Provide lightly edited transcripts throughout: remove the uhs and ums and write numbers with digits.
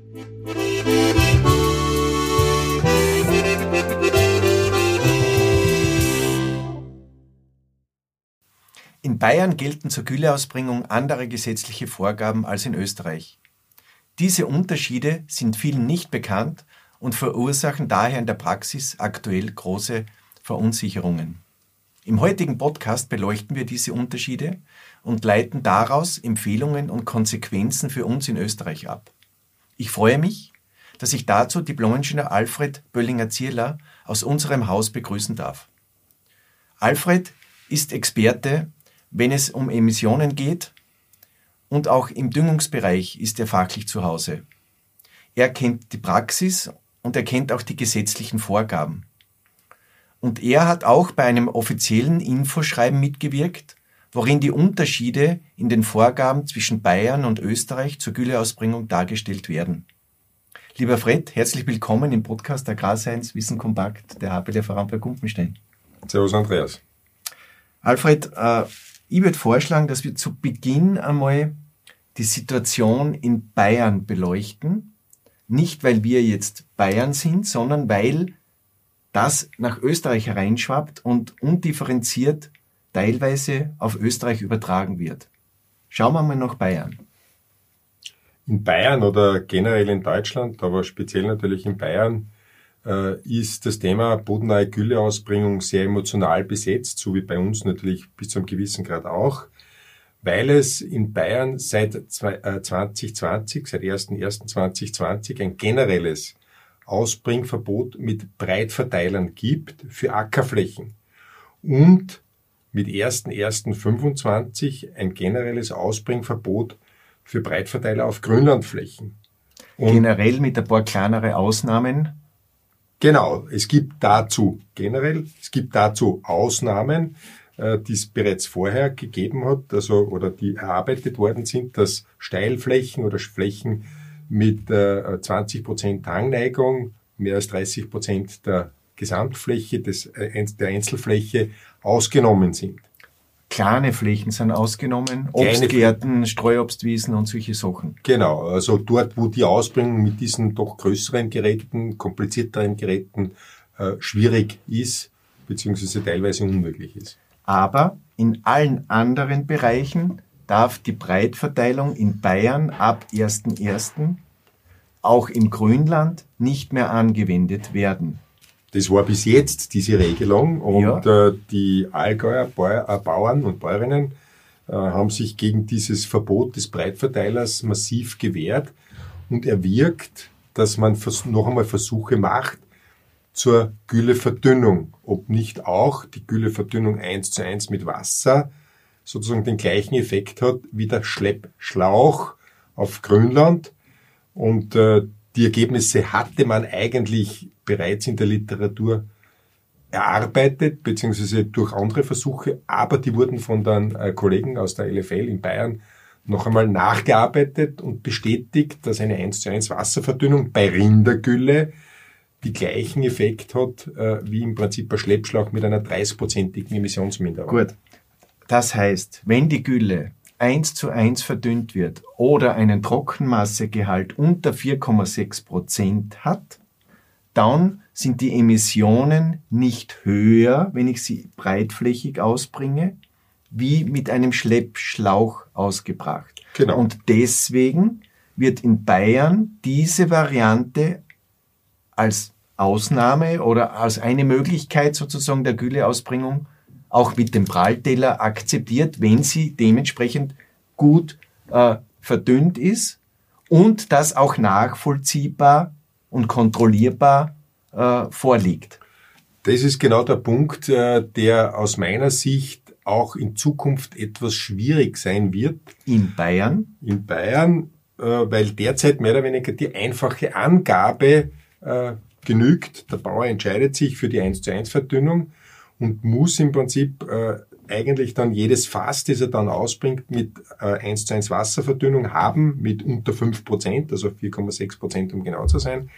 In Bayern gelten zur Gülleausbringung andere gesetzliche Vorgaben als in Österreich. Diese Unterschiede sind vielen nicht bekannt und verursachen daher in der Praxis aktuell große Verunsicherungen. Im heutigen Podcast beleuchten wir diese Unterschiede und leiten daraus Empfehlungen und Konsequenzen für uns in Österreich ab. Ich freue mich, dass ich dazu Diplom-Ingenieur Alfred Böllinger-Zierler aus unserem Haus begrüßen darf. Alfred ist Experte, wenn es um Emissionen geht, und auch im Düngungsbereich ist er fachlich zu Hause. Er kennt die Praxis und er kennt auch die gesetzlichen Vorgaben. Und er hat auch bei einem offiziellen Infoschreiben mitgewirkt, worin die Unterschiede in den Vorgaben zwischen Bayern und Österreich zur Gülleausbringung dargestellt werden. Lieber Fred, herzlich willkommen im Podcast Agrarscience Wissen Kompakt der HPD Vorarlberg-Gumpenstein. Servus Andreas. Alfred, ich würde vorschlagen, dass wir zu Beginn einmal die Situation in Bayern beleuchten. Nicht, weil wir jetzt Bayern sind, sondern weil das nach Österreich hereinschwappt und undifferenziert teilweise auf Österreich übertragen wird. Schauen wir mal nach Bayern. In Bayern oder generell in Deutschland, aber speziell natürlich in Bayern, ist das Thema bodennahe Gülleausbringung sehr emotional besetzt, so wie bei uns natürlich bis zu einem gewissen Grad auch, weil es in Bayern seit 2020, seit 1.1.2020 ein generelles Ausbringverbot mit Breitverteilern gibt für Ackerflächen und mit 1.1.25 ein generelles Ausbringverbot für Breitverteiler auf Grünlandflächen. Und generell mit ein paar kleinere Ausnahmen. Genau, es gibt dazu Ausnahmen, die es bereits vorher gegeben hat, also oder die erarbeitet worden sind, dass Steilflächen oder Flächen mit 20% Hangneigung, mehr als 30% der Gesamtfläche der Einzelfläche ausgenommen sind. Kleine Flächen sind ausgenommen, Obstgärten, Streuobstwiesen und solche Sachen. Genau, also dort, wo die Ausbringung mit diesen doch größeren Geräten, komplizierteren Geräten schwierig ist, beziehungsweise teilweise unmöglich ist. Aber in allen anderen Bereichen darf die Breitverteilung in Bayern ab 1.1. auch im Grünland nicht mehr angewendet werden. Das war bis jetzt diese Regelung und die Allgäuer Bauern und Bäuerinnen haben sich gegen dieses Verbot des Breitverteilers massiv gewehrt und erwirkt, dass man noch einmal Versuche macht zur Gülleverdünnung, ob nicht auch die Gülleverdünnung 1:1 mit Wasser sozusagen den gleichen Effekt hat wie der Schleppschlauch auf Grünland. Und die Ergebnisse hatte man eigentlich bereits in der Literatur erarbeitet, beziehungsweise durch andere Versuche, aber die wurden von den Kollegen aus der LFL in Bayern noch einmal nachgearbeitet und bestätigt, dass eine 1:1 Wasserverdünnung bei Rindergülle die gleichen Effekt hat, wie im Prinzip ein Schleppschlauch mit einer 30%igen Emissionsminderung. Gut. Das heißt, wenn die Gülle 1:1 verdünnt wird oder einen Trockenmassegehalt unter 4,6% hat, dann sind die Emissionen nicht höher, wenn ich sie breitflächig ausbringe, wie mit einem Schleppschlauch ausgebracht. Genau. Und deswegen wird in Bayern diese Variante als Ausnahme oder als eine Möglichkeit sozusagen der Gülleausbringung auch mit dem Prallteller akzeptiert, wenn sie dementsprechend gut verdünnt ist und das auch nachvollziehbar und kontrollierbar vorliegt. Das ist genau der Punkt, der aus meiner Sicht auch in Zukunft etwas schwierig sein wird. In Bayern? In Bayern, weil derzeit mehr oder weniger die einfache Angabe genügt. Der Bauer entscheidet sich für die 1:1 Verdünnung und muss im Prinzip eigentlich dann jedes Fass, das er dann ausbringt, mit 1:1 Wasserverdünnung haben, mit unter 5%, also 4,6%, um genau zu sein.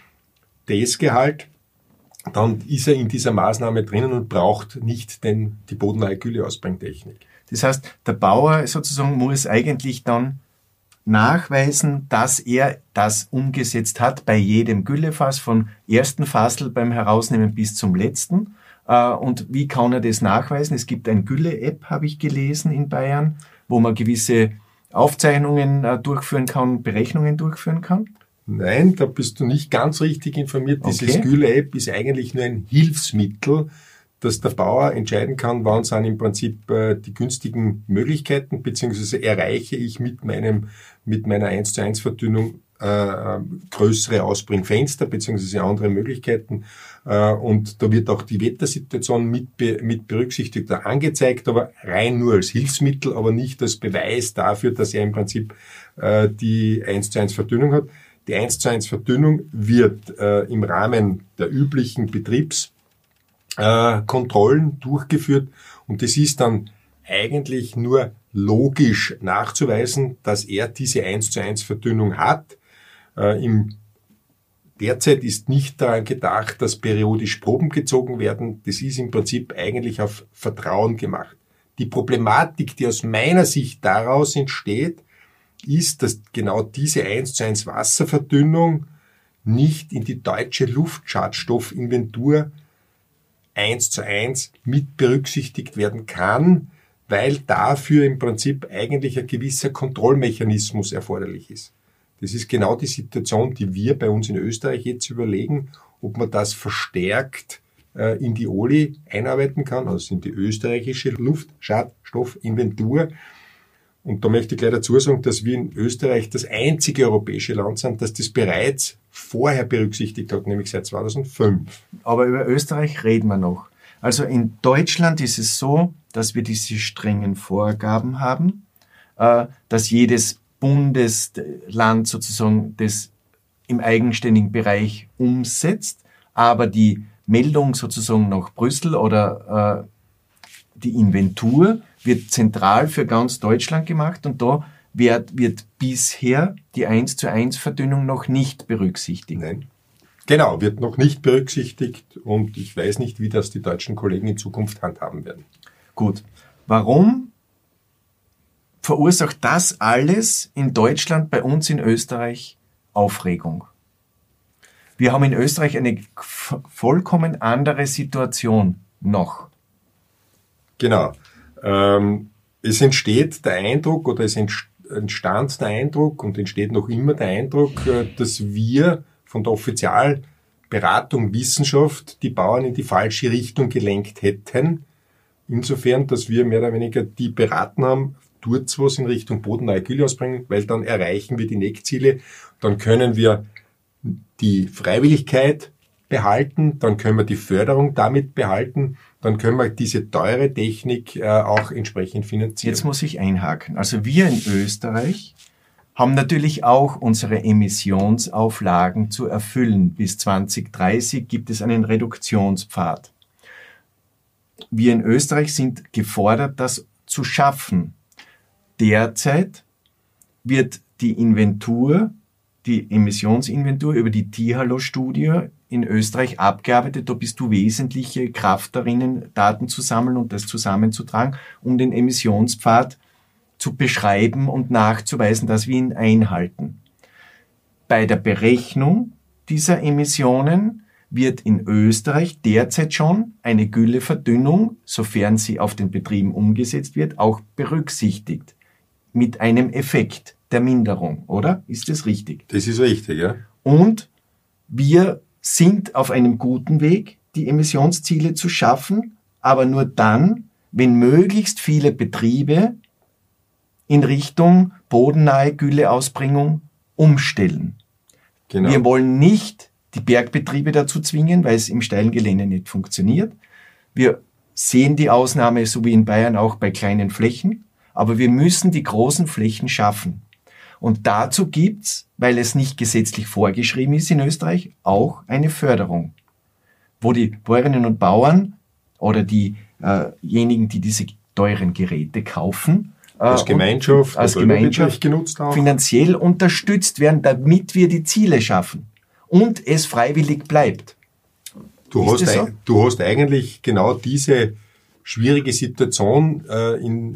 Das Gehalt, dann ist er in dieser Maßnahme drinnen und braucht nicht die bodennahe Gülleausbringtechnik. Das heißt, der Bauer sozusagen muss eigentlich dann nachweisen, dass er das umgesetzt hat bei jedem Güllefass, vom ersten Fassel beim Herausnehmen bis zum letzten. Und wie kann er das nachweisen? Es gibt ein Gülle-App, habe ich gelesen, in Bayern, wo man gewisse Aufzeichnungen durchführen kann, Berechnungen durchführen kann. Nein, da bist du nicht ganz richtig informiert. Dieses Gülle-App ist eigentlich nur ein Hilfsmittel, dass der Bauer entscheiden kann, wann sind im Prinzip die günstigen Möglichkeiten, beziehungsweise erreiche ich mit meiner 1:1 Verdünnung größere Ausbringfenster, beziehungsweise andere Möglichkeiten. Und da wird auch die Wettersituation mit berücksichtigt oder angezeigt, aber rein nur als Hilfsmittel, aber nicht als Beweis dafür, dass er im Prinzip die 1:1 Verdünnung hat. Die 1:1 Verdünnung wird im Rahmen der üblichen Betriebskontrollen durchgeführt und das ist dann eigentlich nur logisch nachzuweisen, dass er diese 1:1 Verdünnung hat. Derzeit ist nicht daran gedacht, dass periodisch Proben gezogen werden. Das ist im Prinzip eigentlich auf Vertrauen gemacht. Die Problematik, die aus meiner Sicht daraus entsteht, ist, dass genau diese 1:1 Wasserverdünnung nicht in die deutsche Luftschadstoffinventur 1:1 mit berücksichtigt werden kann, weil dafür im Prinzip eigentlich ein gewisser Kontrollmechanismus erforderlich ist. Das ist genau die Situation, die wir bei uns in Österreich jetzt überlegen, ob man das verstärkt in die OLI einarbeiten kann, also in die österreichische Luftschadstoffinventur. Und da möchte ich gleich dazu sagen, dass wir in Österreich das einzige europäische Land sind, das das bereits vorher berücksichtigt hat, nämlich seit 2005. Aber über Österreich reden wir noch. Also in Deutschland ist es so, dass wir diese strengen Vorgaben haben, dass jedes Bundesland sozusagen das im eigenständigen Bereich umsetzt, aber die Meldung sozusagen nach Brüssel oder die Inventur wird zentral für ganz Deutschland gemacht und da wird bisher die 1:1 Verdünnung noch nicht berücksichtigt. Nein. Genau, wird noch nicht berücksichtigt und ich weiß nicht, wie das die deutschen Kollegen in Zukunft handhaben werden. Gut. Warum verursacht das alles in Deutschland, bei uns in Österreich Aufregung? Wir haben in Österreich eine vollkommen andere Situation noch. Genau. Es entsteht der Eindruck oder es entstand der Eindruck und entsteht noch immer der Eindruck, dass wir von der Offizialberatung Wissenschaft die Bauern in die falsche Richtung gelenkt hätten. Insofern, dass wir mehr oder weniger die beraten haben, tut's was in Richtung bodennahe Gülle ausbringen, weil dann erreichen wir die Neckziele, dann können wir die Freiwilligkeit behalten, dann können wir die Förderung damit behalten, dann können wir diese teure Technik auch entsprechend finanzieren. Jetzt muss ich einhaken. Also wir in Österreich haben natürlich auch unsere Emissionsauflagen zu erfüllen. Bis 2030 gibt es einen Reduktionspfad. Wir in Österreich sind gefordert, das zu schaffen. Derzeit wird die Inventur, die Emissionsinventur über die TIHALO-Studie in Österreich abgearbeitet. Da bist du wesentliche Kraft darin, Daten zu sammeln und das zusammenzutragen, um den Emissionspfad zu beschreiben und nachzuweisen, dass wir ihn einhalten. Bei der Berechnung dieser Emissionen wird in Österreich derzeit schon eine Gülleverdünnung, sofern sie auf den Betrieben umgesetzt wird, auch berücksichtigt. Mit einem Effekt der Minderung, oder? Ist das richtig? Das ist richtig, ja. Und wir sind auf einem guten Weg, die Emissionsziele zu schaffen, aber nur dann, wenn möglichst viele Betriebe in Richtung bodennahe Gülleausbringung umstellen. Genau. Wir wollen nicht die Bergbetriebe dazu zwingen, weil es im steilen Gelände nicht funktioniert. Wir sehen die Ausnahme, so wie in Bayern, auch bei kleinen Flächen, aber wir müssen die großen Flächen schaffen. Und dazu gibt's, weil es nicht gesetzlich vorgeschrieben ist in Österreich, auch eine Förderung, wo die Bäuerinnen und Bauern oder diejenigen, die diese teuren Geräte kaufen, als Gemeinschaft genutzt haben, finanziell unterstützt werden, damit wir die Ziele schaffen und es freiwillig bleibt. Du hast eigentlich genau diese schwierige Situation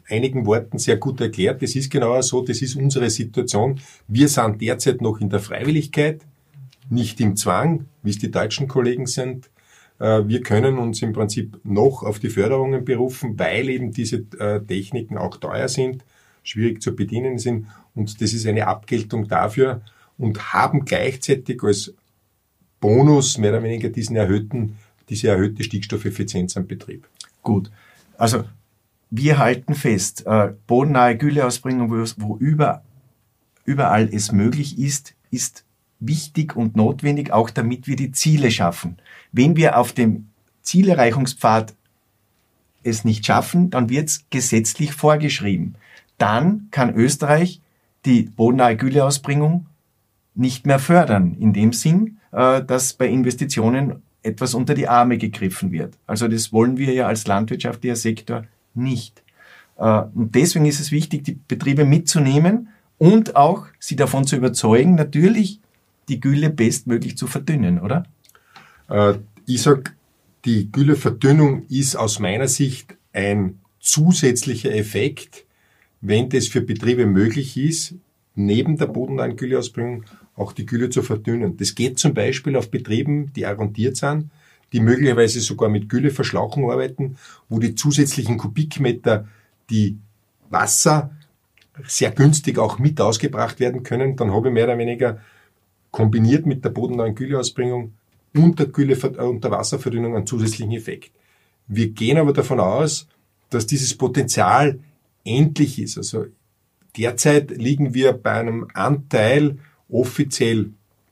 einigen Worten sehr gut erklärt. Das ist genau so, das ist unsere Situation. Wir sind derzeit noch in der Freiwilligkeit, nicht im Zwang, wie es die deutschen Kollegen sind. Wir können uns im Prinzip noch auf die Förderungen berufen, weil eben diese Techniken auch teuer sind, schwierig zu bedienen sind. Und das ist eine Abgeltung dafür und haben gleichzeitig als Bonus mehr oder weniger diese erhöhte Stickstoffeffizienz am Betrieb. Gut, also wir halten fest, bodennahe Gülleausbringung, wo überall es möglich ist wichtig und notwendig, auch damit wir die Ziele schaffen. Wenn wir auf dem Zielerreichungspfad es nicht schaffen, dann wird es gesetzlich vorgeschrieben. Dann kann Österreich die bodennahe Gülleausbringung nicht mehr fördern, in dem Sinn, dass bei Investitionen etwas unter die Arme gegriffen wird. Also das wollen wir ja als landwirtschaftlicher Sektor nicht. Und deswegen ist es wichtig, die Betriebe mitzunehmen und auch sie davon zu überzeugen, natürlich die Gülle bestmöglich zu verdünnen, oder? Ich sag, die Gülleverdünnung ist aus meiner Sicht ein zusätzlicher Effekt, wenn das für Betriebe möglich ist, neben der bodennahen Gülleausbringung auch die Gülle zu verdünnen. Das geht zum Beispiel auf Betrieben, die arrondiert sind, die möglicherweise sogar mit Gülleverschlauchung arbeiten, wo die zusätzlichen Kubikmeter, die Wasser sehr günstig auch mit ausgebracht werden können. Dann habe ich mehr oder weniger kombiniert mit der bodennahen Gülleausbringung und der Wasserverdünnung einen zusätzlichen Effekt. Wir gehen aber davon aus, dass dieses Potenzial endlich ist. Also derzeit liegen wir bei einem Anteil offiziell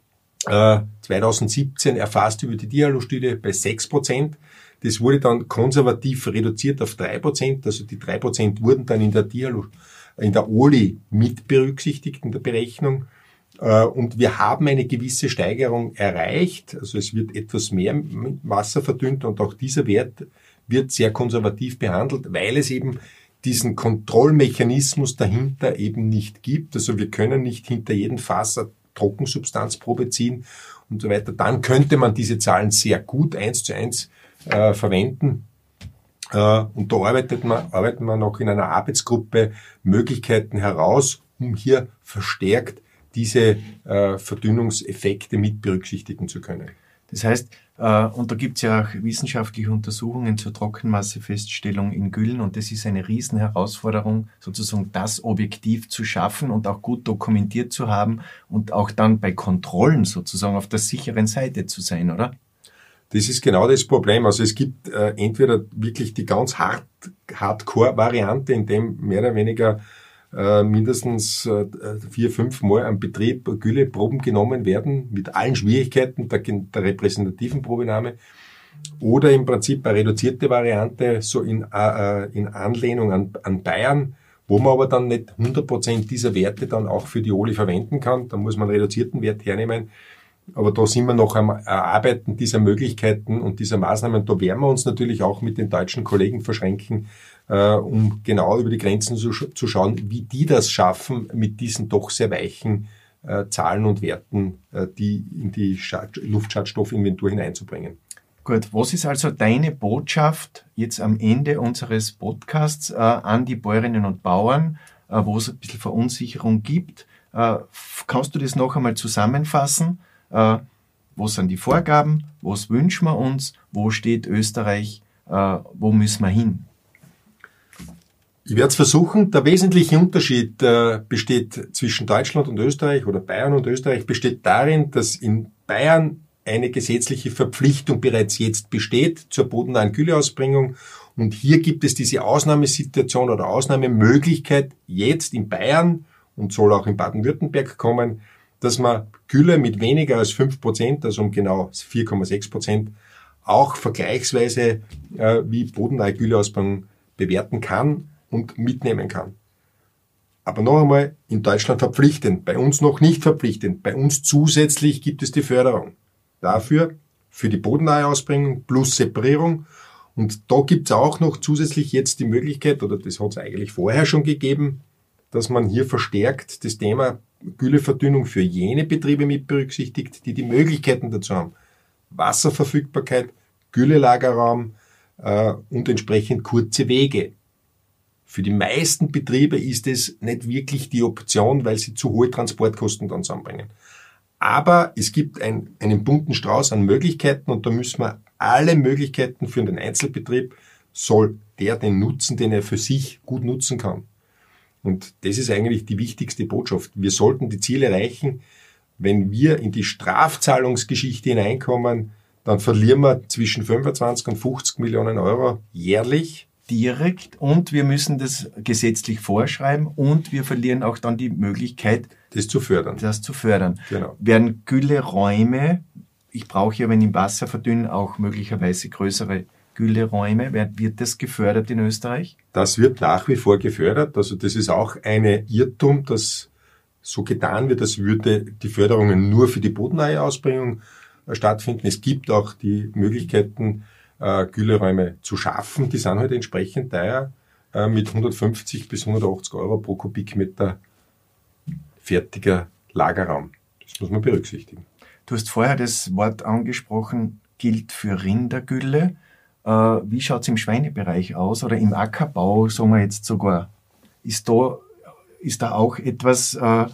2017 erfasst über die Dialo-Studie bei 6%. Das wurde dann konservativ reduziert auf 3%. Also die 3% wurden dann in der OLI mit berücksichtigt in der Berechnung. Und wir haben eine gewisse Steigerung erreicht. Also es wird etwas mehr Wasser verdünnt und auch dieser Wert wird sehr konservativ behandelt, weil es eben diesen Kontrollmechanismus dahinter eben nicht gibt. Also wir können nicht hinter jedem Fass eine Trockensubstanzprobe ziehen und so weiter. Dann könnte man diese Zahlen sehr gut 1:1 verwenden. Und da arbeiten wir noch in einer Arbeitsgruppe Möglichkeiten heraus, um hier verstärkt diese Verdünnungseffekte mit berücksichtigen zu können. Das heißt, und da gibt es ja auch wissenschaftliche Untersuchungen zur Trockenmassefeststellung in Güllen und das ist eine Riesenherausforderung, sozusagen das objektiv zu schaffen und auch gut dokumentiert zu haben und auch dann bei Kontrollen sozusagen auf der sicheren Seite zu sein, oder? Das ist genau das Problem. Also es gibt entweder wirklich die ganz Hardcore-Variante, in dem mehr oder weniger mindestens 4-5 Mal am Betrieb Gülleproben genommen werden, mit allen Schwierigkeiten der repräsentativen Probenahme. Oder im Prinzip eine reduzierte Variante, so in Anlehnung an Bayern, wo man aber dann nicht 100% dieser Werte dann auch für die OLI verwenden kann. Da muss man einen reduzierten Wert hernehmen. Aber da sind wir noch am Erarbeiten dieser Möglichkeiten und dieser Maßnahmen. Da werden wir uns natürlich auch mit den deutschen Kollegen verschränken, um genau über die Grenzen zu schauen, wie die das schaffen, mit diesen doch sehr weichen Zahlen und Werten, die in die Luftschadstoffinventur hineinzubringen. Gut, was ist also deine Botschaft jetzt am Ende unseres Podcasts an die Bäuerinnen und Bauern, wo es ein bisschen Verunsicherung gibt? Kannst du das noch einmal zusammenfassen? Wo sind die Vorgaben? Was wünschen wir uns? Wo steht Österreich? Wo müssen wir hin? Ich werde es versuchen. Der wesentliche Unterschied besteht zwischen Deutschland und Österreich oder Bayern und Österreich besteht darin, dass in Bayern eine gesetzliche Verpflichtung bereits jetzt besteht zur bodennahen Gülleausbringung. Und hier gibt es diese Ausnahmesituation oder Ausnahmemöglichkeit jetzt in Bayern und soll auch in Baden-Württemberg kommen, dass man Gülle mit weniger als 5%, also um genau 4,6%, auch vergleichsweise wie bodennahe Gülleausbringung bewerten kann und mitnehmen kann. Aber noch einmal, in Deutschland verpflichtend, bei uns noch nicht verpflichtend. Bei uns zusätzlich gibt es die Förderung. Dafür für die bodennahe Ausbringung plus Separierung. Und da gibt es auch noch zusätzlich jetzt die Möglichkeit, oder das hat es eigentlich vorher schon gegeben, dass man hier verstärkt das Thema Gülleverdünnung für jene Betriebe mit berücksichtigt, die die Möglichkeiten dazu haben. Wasserverfügbarkeit, Güllelagerraum und entsprechend kurze Wege. Für die meisten Betriebe ist es nicht wirklich die Option, weil sie zu hohe Transportkosten dann zusammenbringen. Aber es gibt einen bunten Strauß an Möglichkeiten und da müssen wir alle Möglichkeiten für den Einzelbetrieb, soll der den nutzen, den er für sich gut nutzen kann. Und das ist eigentlich die wichtigste Botschaft. Wir sollten die Ziele erreichen. Wenn wir in die Strafzahlungsgeschichte hineinkommen, dann verlieren wir zwischen 25 und 50 Millionen Euro jährlich. Direkt, und wir müssen das gesetzlich vorschreiben und wir verlieren auch dann die Möglichkeit, das zu fördern. Genau. Werden Gülleräume, ich brauche ja, wenn ich Wasser verdünne, auch möglicherweise größere Gülleräume, wird das gefördert in Österreich? Das wird nach wie vor gefördert. Also das ist auch eine Irrtum, dass so getan wird, als würde die Förderungen nur für die bodennahe Ausbringung stattfinden. Es gibt auch die Möglichkeiten, Gülleräume zu schaffen. Die sind halt entsprechend teuer, mit 150 bis 180 Euro pro Kubikmeter fertiger Lagerraum. Das muss man berücksichtigen. Du hast vorher das Wort angesprochen, gilt für Rindergülle. Wie schaut es im Schweinebereich aus oder im Ackerbau, sagen wir jetzt sogar? Ist da auch etwas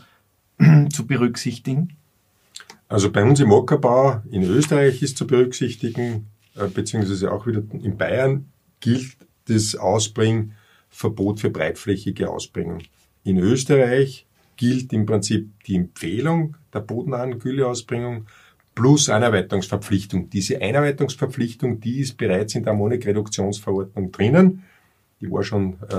zu berücksichtigen? Also bei uns im Ackerbau in Österreich ist zu berücksichtigen, beziehungsweise auch wieder in Bayern gilt das Ausbringverbot für breitflächige Ausbringung. In Österreich gilt im Prinzip die Empfehlung der bodennahen Gülleausbringung plus Einarbeitungsverpflichtung. Diese Einarbeitungsverpflichtung, die ist bereits in der Ammonikreduktionsverordnung drinnen. Die war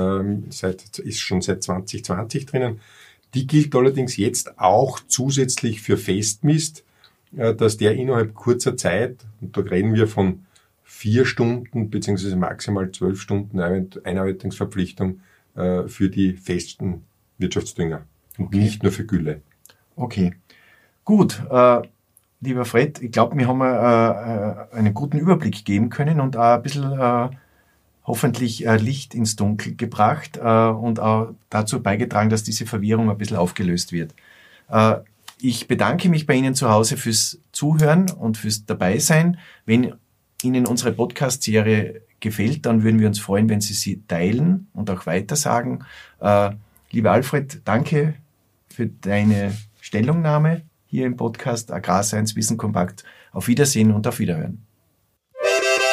ist schon seit 2020 drinnen. Die gilt allerdings jetzt auch zusätzlich für Festmist, dass der innerhalb kurzer Zeit, und da reden wir von 4 Stunden bzw. maximal 12 Stunden Einarbeitungsverpflichtung für die festen Wirtschaftsdünger und nicht nur für Gülle. Okay, gut. Lieber Fred, ich glaube, wir haben einen guten Überblick geben können und auch ein bisschen hoffentlich Licht ins Dunkel gebracht und auch dazu beigetragen, dass diese Verwirrung ein bisschen aufgelöst wird. Ich bedanke mich bei Ihnen zu Hause fürs Zuhören und fürs Dabeisein. Wenn Ihnen unsere Podcast-Serie gefällt, dann würden wir uns freuen, wenn Sie sie teilen und auch weitersagen. Lieber Alfred, danke für deine Stellungnahme hier im Podcast Agrarscience Wissen kompakt. Auf Wiedersehen und auf Wiederhören.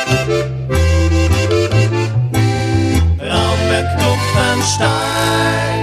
Raumberg Kupfenstein.